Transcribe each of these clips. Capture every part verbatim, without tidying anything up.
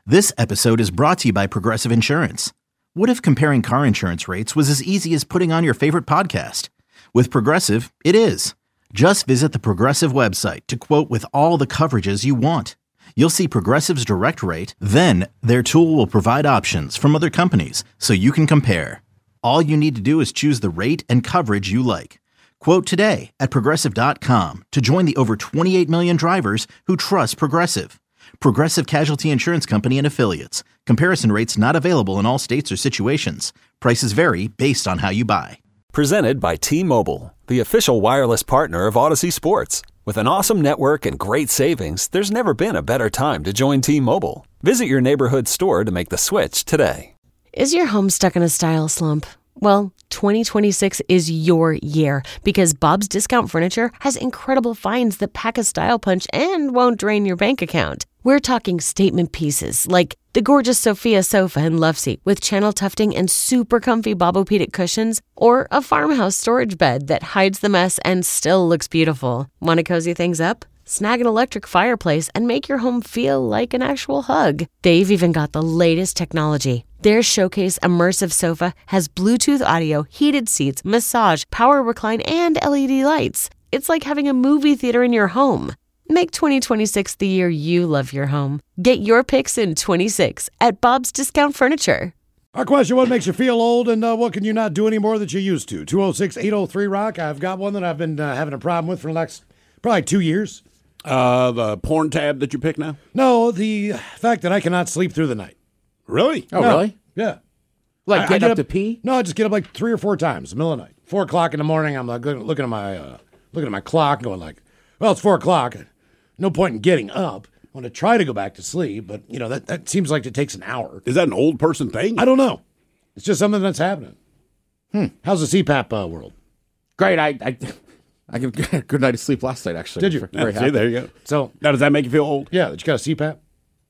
This episode is brought to you by Progressive Insurance. What if comparing car insurance rates was as easy as putting on your favorite podcast? With Progressive, it is. Just visit the Progressive website to quote with all the coverages you want. You'll see Progressive's direct rate, then their tool will provide options from other companies so you can compare. All you need to do is choose the rate and coverage you like. Quote today at progressive dot com to join the over twenty-eight million drivers who trust Progressive. Progressive Casualty Insurance Company and Affiliates. Comparison rates not available in all states or situations. Prices vary based on how you buy. Presented by T-Mobile, the official wireless partner of Odyssey Sports. With an awesome network and great savings, there's never been a better time to join T-Mobile. Visit your neighborhood store to make the switch today. Is your home stuck in a style slump? Well, twenty twenty-six is your year because Bob's Discount Furniture has incredible finds that pack a style punch and won't drain your bank account. We're talking statement pieces like the gorgeous Sophia sofa and love seat with channel tufting and super comfy Bobopedic cushions, or a farmhouse storage bed that hides the mess and still looks beautiful. Want to cozy things up? Snag an electric fireplace and make your home feel like an actual hug. They've even got the latest technology. Their Showcase Immersive Sofa has Bluetooth audio, heated seats, massage, power recline, and L E D lights. It's like having a movie theater in your home. Make twenty twenty-six the year you love your home. Get your picks in twenty-six at Bob's Discount Furniture. Our question, what makes you feel old and uh, what can you not do anymore that you used to? two oh six, eight oh three, rock. I've got one that I've been uh, having a problem with for the last probably two years. Uh, the porn tab that you pick now? No, the fact that I cannot sleep through the night. Really? Oh, No. really? Yeah. Like I- I getting get up to pee? No, I just get up like three or four times in the middle of the night. Four o'clock in the morning, I'm like looking at my uh, looking at my clock, going like, well, it's four o'clock. No point in getting up. I want to try to go back to sleep, but you know that, that seems like it takes an hour. Is that an old person thing? I don't know. It's just something that's happening. Hmm. How's the C PAP uh, world? Great. I I, I got a good night of sleep last night, actually. Did you? Very Yeah, happy. see, there you go. So Now, does that make you feel old? yeah, that you got a C PAP.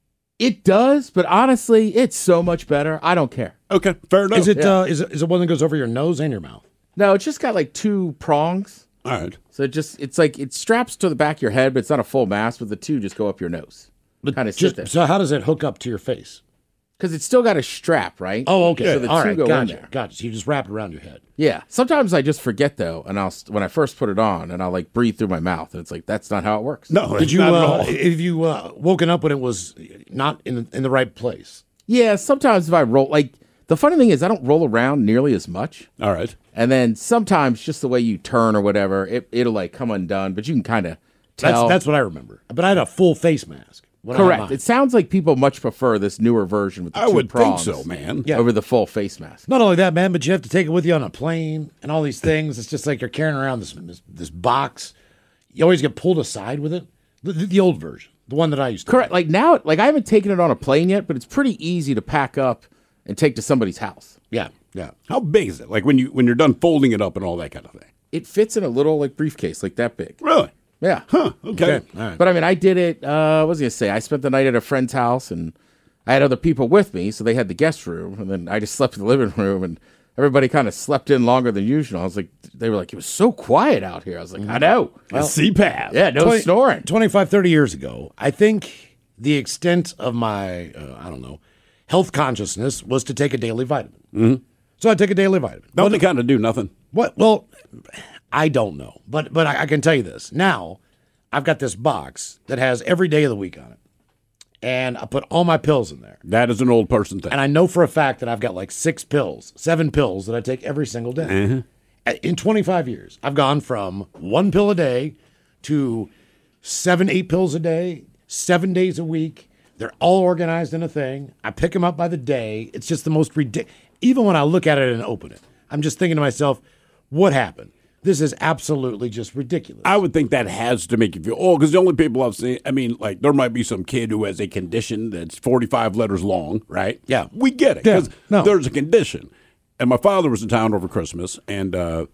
It does, but honestly, it's so much better. I don't care. Okay, fair enough. Is it, Yeah. uh, is it is it one that goes over your nose and your mouth? No, it's just got like two prongs. All right. So it just, it's like, it straps to the back of your head, but it's not a full mask, but the two just go up your nose. Kind of sit Just, there. so how does it hook up to your face? Because it's still got a strap, right? Oh, okay. So the All two right, go in gotcha, there. gotcha. So you just wrap it around your head. Yeah. Sometimes I just forget, though, and I'll, when I first put it on, and I'll like breathe through my mouth, and it's like, that's not how it works. No, Did you not at uh, all. have you uh, woken up when it was not in in the right place? Yeah, sometimes if I roll, like, the funny thing is I don't roll around nearly as much. All right. And then sometimes just the way you turn or whatever, it, it'll like come undone, but you can kind of tell. That's that's what I remember. But I had a full face mask. when I had correct. mine. It sounds like people much prefer this newer version with the I two would prongs think so, man. Yeah. over the full face mask. Not only that, man, but you have to take it with you on a plane and all these things. It's just like you're carrying around this this, this box. You always get pulled aside with it. The, the, the old version, the one that I used to. Correct. Like now, like I haven't taken it on a plane yet, but it's pretty easy to pack up and take to somebody's house. Yeah, yeah. How big is it? Like when you when you're done folding it up and all that kind of thing. It fits in a little like briefcase, like that big. Really? Yeah. Huh. Okay. Okay. All right. But I mean, I did it. Uh, what was I gonna say? I spent the night at a friend's house, and I had other people with me, so they had the guest room, and then I just slept in the living room, and everybody kind of slept in longer than usual. I was like, they were like, it was so quiet out here. I was like, I know. Well, C PAP. Yeah, no twenty snoring. twenty-five, thirty years ago, I think the extent of my, uh, I don't know, health consciousness was to take a daily vitamin. Mm-hmm. So I take a daily vitamin. Don't What- they kind of do nothing? What? Well, I don't know, but but I, I can tell you this. Now, I've got this box that has every day of the week on it, and I put all my pills in there. That is an old person thing. And I know for a fact that I've got like six pills, seven pills that I take every single day. Mm-hmm. In twenty-five years, I've gone from one pill a day to seven, eight pills a day, seven days a week. They're all organized in a thing. I pick them up by the day. It's just the most ridiculous. Even when I look at it and open it, I'm just thinking to myself, what happened? This is absolutely just ridiculous. I would think that has to make you feel old because the only people I've seen, I mean, like there might be some kid who has a condition that's forty-five letters long, right? Yeah. We get it Yeah, because no. there's a condition. And my father was in town over Christmas, and uh,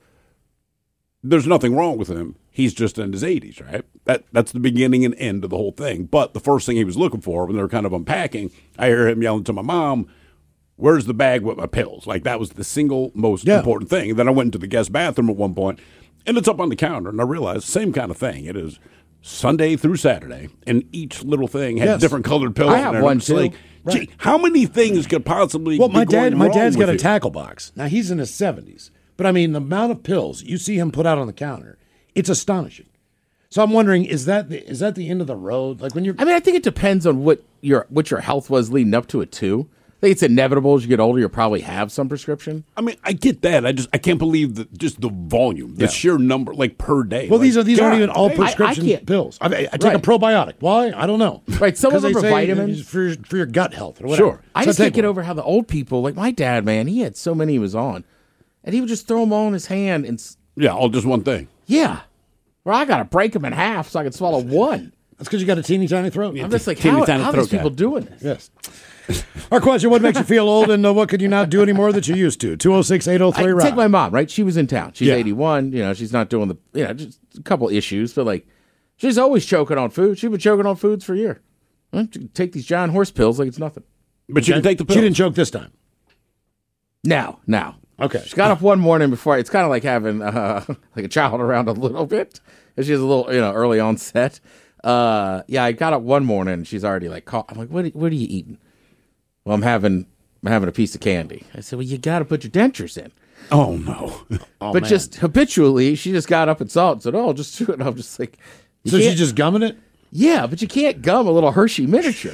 there's nothing wrong with him. He's just in his eighties, right? That That's the beginning and end of the whole thing. But the first thing he was looking for when they were kind of unpacking, I hear him yelling to my mom, where's the bag with my pills? Like, that was the single most Yeah. important thing. And then I went into the guest bathroom at one point, and it's up on the counter, and I realized same kind of thing. It is Sunday through Saturday, and each little thing had Yes. different colored pills I in have there. one, It's too. like, Right. Gee, how many things could possibly Well, be my dad, going my wrong dad's got with a you? tackle box. Now he's in his seventies, but I mean the amount of pills you see him put out on the counter, it's astonishing. So I'm wondering, is that the, is that the end of the road? Like when you're, I mean, I think it depends on what your what your health was leading up to it too. I think it's inevitable as you get older, you'll probably have some prescription. I mean, I get that. I just I can't believe the just the volume, the Yeah. sheer number, like per day. well, Like, these are these aren't God, even all hey, I- I prescription can't- pills. I, I, I take Right. a probiotic. Why? I don't know. Right, some of 'Cause them they are say vitamins. for your, for your gut health or whatever. Sure. I So just take can't get one. over how the old people, like my dad, man, he had so many he was on, and he would just throw them all in his hand, and s- Yeah, all just one thing. yeah, well, I got to break them in half so I can swallow one. That's because you got a teeny tiny throat. I'm just like, Teeny how, tiny how are throat these people guy. doing this? Yes. Our question: what makes you feel old, and uh, what could you not do anymore that you used to? two oh six, eight oh I, three, take my mom, right? She was in town. She's Yeah. eighty-one. You know, she's not doing the, you know, just a couple issues, but like, she's always choking on food. She's been choking on foods for a year. Well, she can take these giant horse pills like it's nothing. But you can take the pill. She didn't choke this time. Now, now. Okay. She got up one morning before, it's kind of like having uh, like a child around a little bit. She has a little, you know, early onset. Uh, yeah, I got up one morning and she's already like, call- I'm like, what are, what are you eating? Well, I'm having, I'm having a piece of candy. I said, well, you got to put your dentures in. Oh no. Oh, but man. just habitually, she just got up and saw it and said, oh, just do it. And I'm just like, you So can't- she's just gumming it. yeah, but you can't gum a little Hershey miniature.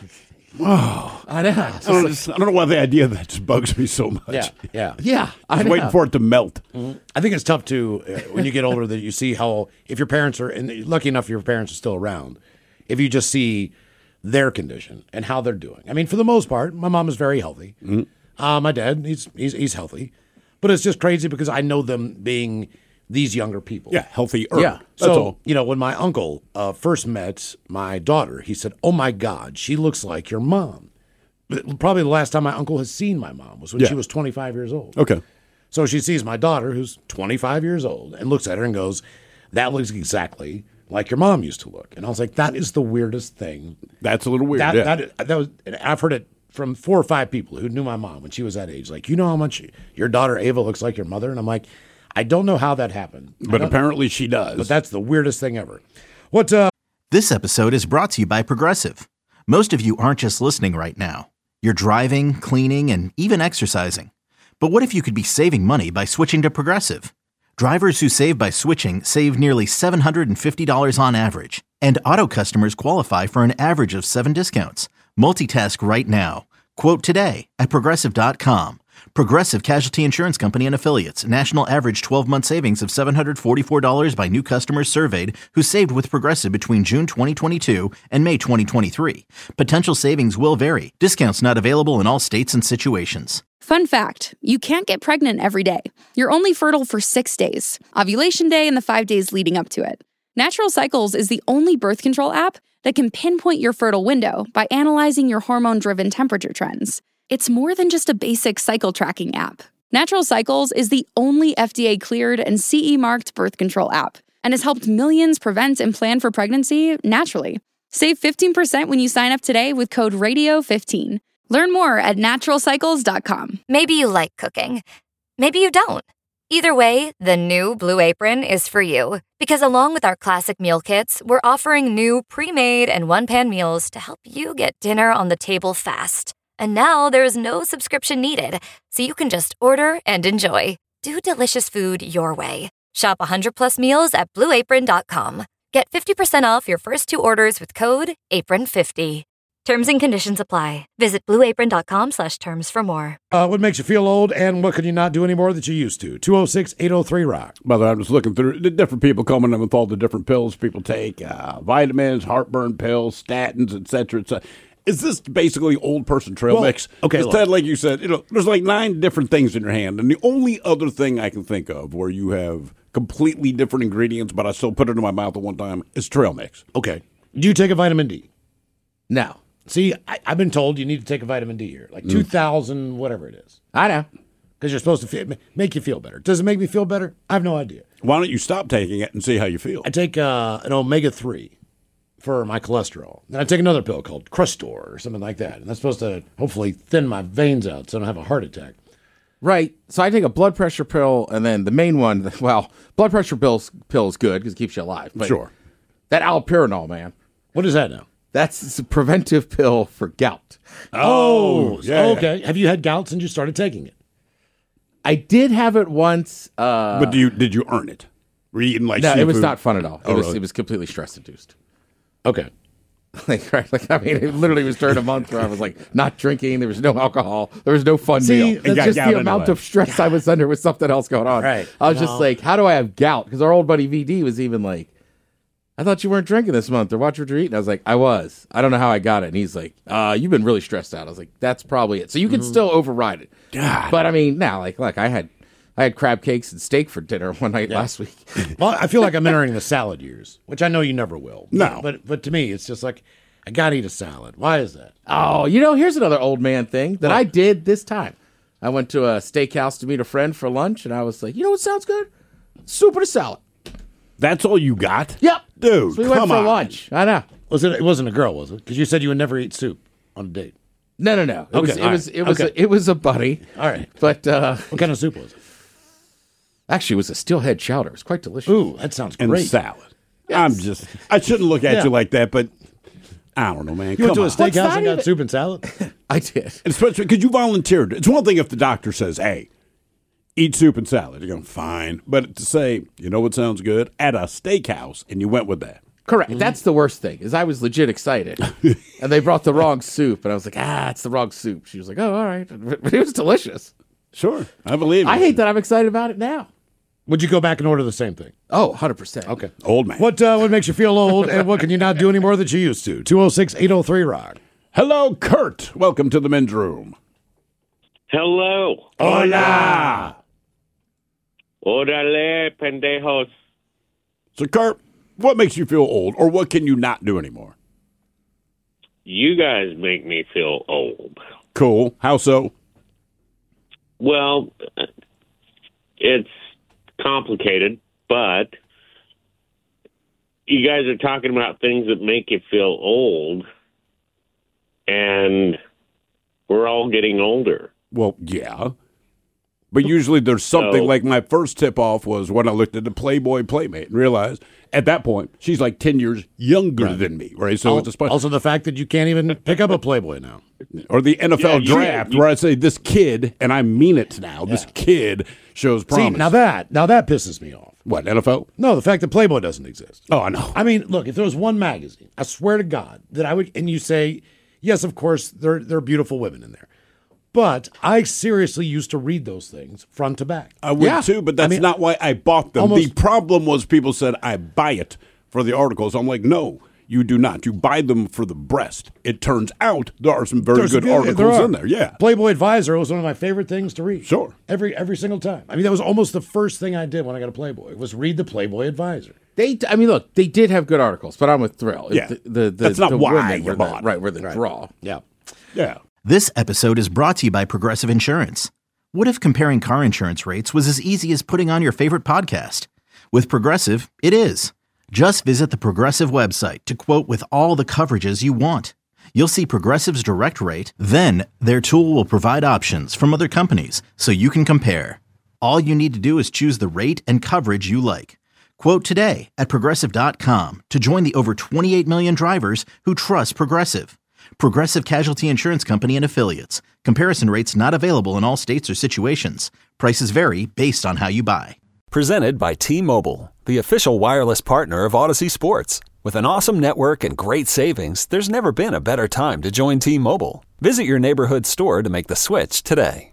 Oh, I know. It's I just don't, like- just- I don't know why the idea of that just bugs me so much. Yeah, yeah. yeah, I I'm know. waiting for it to melt. I think it's tough to uh, when you get older that you see how if your parents are and lucky enough your parents are still around, if you just see their condition and how they're doing. I mean, for the most part, my mom is very healthy. Uh, my dad, he's he's he's healthy, but it's just crazy because I know them being these younger people. Yeah, healthier. Yeah. That's so, all. you know, when my uncle uh, first met my daughter, he said, "Oh my God, she looks like your mom." But probably the last time my uncle has seen my mom was when Yeah. she was twenty-five years old. Okay. So she sees my daughter, who's twenty-five years old, and looks at her and goes, "That looks exactly like your mom used to look." And I was like, "That is the weirdest thing." That's a little weird. That yeah. that that was. And I've heard it from four or five people who knew my mom when she was that age. Like, you know how much your daughter Ava looks like your mother, and I'm like, I don't know how that happened, I but don't- apparently she does. but that's the weirdest thing ever. What? Uh, This episode is brought to you by Progressive. Most of you aren't just listening right now. You're driving, cleaning, and even exercising. But what if you could be saving money by switching to Progressive? Drivers who save by switching save nearly seven hundred fifty dollars on average. And auto customers qualify for an average of seven discounts. Multitask right now. Quote today at Progressive dot com. Progressive Casualty Insurance Company and Affiliates. National average twelve-month savings of seven hundred forty-four dollars by new customers surveyed who saved with Progressive between June twenty twenty-two and May twenty twenty-three. Potential savings will vary. Discounts not available in all states and situations. Fun fact, you can't get pregnant every day. You're only fertile for six days, ovulation day and the five days leading up to it. Natural Cycles is the only birth control app that can pinpoint your fertile window by analyzing your hormone-driven temperature trends. It's more than just a basic cycle tracking app. Natural Cycles is the only F D A-cleared and C E-marked birth control app and has helped millions prevent and plan for pregnancy naturally. Save fifteen percent when you sign up today with code radio fifteen. Learn more at natural cycles dot com. Maybe you like cooking. Maybe you don't. Either way, the new Blue Apron is for you. Because along with our classic meal kits, we're offering new pre-made and one-pan meals to help you get dinner on the table fast. And now there's no subscription needed, so you can just order and enjoy. Do delicious food your way. Shop one hundred plus meals at blue apron dot com. Get fifty percent off your first two orders with code apron fifty. Terms and conditions apply. Visit blue apron dot com slash terms for more. uh, what makes you feel old, and what could you not do anymore that you used to? two oh six, eight oh three, rock. By the way, I'm just looking through the different people coming in with all the different pills people take, uh, vitamins, heartburn pills, statins, et cetera, et cetera. Is this basically old person trail Well, mix? okay, Because look. Ted, like you said, you know, there's like nine different things in your hand, and the only other thing I can think of where you have completely different ingredients, but I still put it in my mouth at one time, is trail mix. Okay. Do you take a vitamin D? No. See, I, I've been told you need to take a vitamin D here, like two thousand, whatever it is, I know. because you're supposed to feel, make you feel better. Does it make me feel better? I have no idea. Why don't you stop taking it and see how you feel? I take uh, an omega three for my cholesterol. Then I take another pill called Crustor or something like that. And that's supposed to hopefully thin my veins out so I don't have a heart attack. Right. So I take a blood pressure pill, and then the main one, well, blood pressure pills pill is good because it keeps you alive. But Sure. that allopurinol, man. What is that now? That's a preventive pill for gout. Oh, yeah, okay. Have you had gout since you started taking it? I did have it once. Uh, But do you did you earn it? Were you eating like no, seafood? it was not fun at all. It Oh, was really? it was completely stress induced. Okay. Like, right, like I mean, it literally was during a month where I was like not drinking. There was no alcohol. There was no fun See, meal. that's It's got just gout the amount anyway. of stress I was under with something else going on. Right. I was No. just like, how do I have gout? Because our old buddy V D was even like, I thought you weren't drinking this month or watch what you're eating. I was like, I was. I don't know how I got it. And he's like, uh, you've been really stressed out. I was like, that's probably it. So you can Mm-hmm. still override it. God. But I mean, now, like, like I had, I had crab cakes and steak for dinner one night last week. Well, I feel like I'm entering the salad years, which I know you never will. No. But but to me, it's just like, I got to eat a salad. Why is that? Oh, you know, here's another old man thing that I did this time. I went to a steakhouse to meet a friend for lunch, and I was like, you know what sounds good? Soup and a salad. That's all you got? Yep. Dude, So we went come for on. lunch. I know. Was it? It wasn't a girl, was it? Because you said you would never eat soup on a date. No, no, no. It Okay, was it all was right. it was Okay. a, it was a buddy. All right. But uh, What kind of soup was it? actually, it was a steelhead chowder. It was quite delicious. Ooh, that sounds And great. salad. I'm just, I shouldn't look at Yeah. you like that, but I don't know, man. You Come went to a on. What's steakhouse that and got even? soup and salad? I did. And especially because you volunteered. It's one thing if the doctor says, hey, eat soup and salad. You're going, fine. But to say, you know what sounds good? At a steakhouse, and you went with that. Correct. That's the worst thing. Is I was legit excited, and they brought the wrong soup, and I was like, ah, it's the wrong soup. She was like, oh, all right, but it was delicious. Sure. I believe I it. hate that I'm excited about it now. Would you go back and order the same thing? Oh, one hundred percent. Okay. Old man. What uh, what makes you feel old, and what can you not do anymore that you used to? two oh six, eight oh three, rock. Hello, Kurt. Welcome to the men's room. Hello. Hola. Orale, pendejos. So, Kurt, what makes you feel old, or what can you not do anymore? You guys make me feel old. Cool. How so? Well, it's complicated, but you guys are talking about things that make you feel old, and we're all getting older. Well, yeah. But usually there's something So- like my first tip off was when I looked at the Playboy Playmate and realized at that point she's like ten years younger than me, right? So Al- it's a sp- also the fact that you can't even pick up a Playboy now. or the N F L Yeah, you- draft you- where I say this kid, and I mean it now, this kid shows See, promise. now that now that pisses me off. What, N F L? No, the fact that Playboy doesn't exist. Oh, I know. I mean, look, if there was one magazine, I swear to God that I would, and you say, yes, of course, there there are beautiful women in there, but I seriously used to read those things front to back. I would Yeah. too, but that's mean, not why I bought them. almost- the problem was people said I buy it for the articles. I'm like, no, you do not. You buy them for the breast. It turns out there are some very There's- good there articles are. in there. Yeah. Playboy Advisor was one of my favorite things to read. Sure. Every every single time. I mean, that was almost the first thing I did when I got a Playboy was read the Playboy Advisor. They, I mean, look, they did have good articles, but I'm with Thrill. Yeah. the, the, the, That's not the why women you were the, bought it. right, were the draw. Yeah. Yeah. This episode is brought to you by Progressive Insurance. What if comparing car insurance rates was as easy as putting on your favorite podcast? With Progressive, it is. Just visit the Progressive website to quote with all the coverages you want. You'll see Progressive's direct rate, then their tool will provide options from other companies so you can compare. All you need to do is choose the rate and coverage you like. Quote today at Progressive dot com to join the over twenty-eight million drivers who trust Progressive. Progressive Casualty Insurance Company and Affiliates. Comparison rates not available in all states or situations. Prices vary based on how you buy. Presented by T-Mobile, the official wireless partner of Odyssey Sports. With an awesome network and great savings, there's never been a better time to join T-Mobile. Visit your neighborhood store to make the switch today.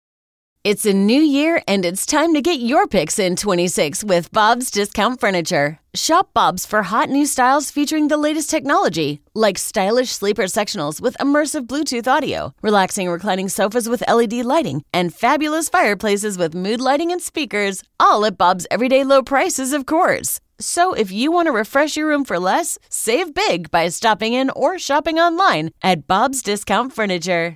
It's a new year, and it's time to get your picks in twenty-six with Bob's Discount Furniture. Shop Bob's for hot new styles featuring the latest technology, like stylish sleeper sectionals with immersive Bluetooth audio, relaxing reclining sofas with L E D lighting, and fabulous fireplaces with mood lighting and speakers, all at Bob's everyday low prices, of course. So if you want to refresh your room for less, save big by stopping in or shopping online at Bob's Discount Furniture.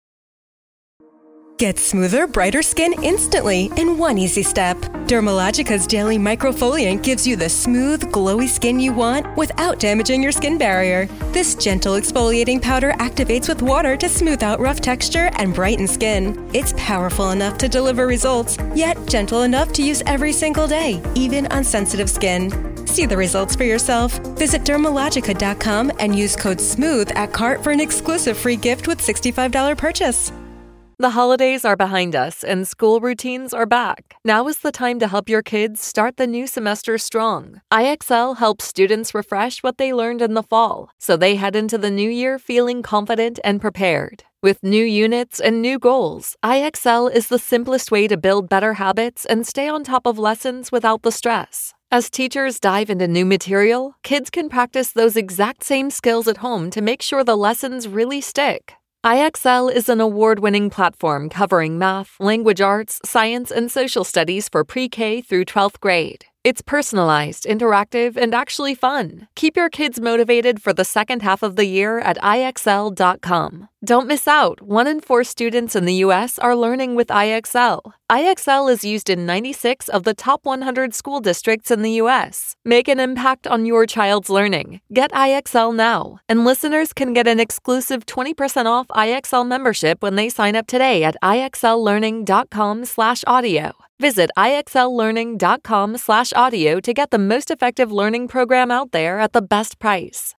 Get smoother, brighter skin instantly in one easy step. Dermalogica's Daily Microfoliant gives you the smooth, glowy skin you want without damaging your skin barrier. This gentle exfoliating powder activates with water to smooth out rough texture and brighten skin. It's powerful enough to deliver results, yet gentle enough to use every single day, even on sensitive skin. See the results for yourself. Visit Dermalogica dot com and use code SMOOTH at cart for an exclusive free gift with sixty-five dollars purchase. The holidays are behind us and school routines are back. Now is the time to help your kids start the new semester strong. I X L helps students refresh what they learned in the fall, so they head into the new year feeling confident and prepared. With new units and new goals, I X L is the simplest way to build better habits and stay on top of lessons without the stress. As teachers dive into new material, kids can practice those exact same skills at home to make sure the lessons really stick. I X L is an award-winning platform covering math, language arts, science, and social studies for pre-K through twelfth grade. It's personalized, interactive, and actually fun. Keep your kids motivated for the second half of the year at I X L dot com. Don't miss out. One in four students in the U S are learning with I X L. I X L is used in ninety-six of the top one hundred school districts in the U S. Make an impact on your child's learning. Get I X L now. And listeners can get an exclusive twenty percent off I X L membership when they sign up today at I X L learning dot com slash audio. Visit I X L learning dot com slash audio to get the most effective learning program out there at the best price.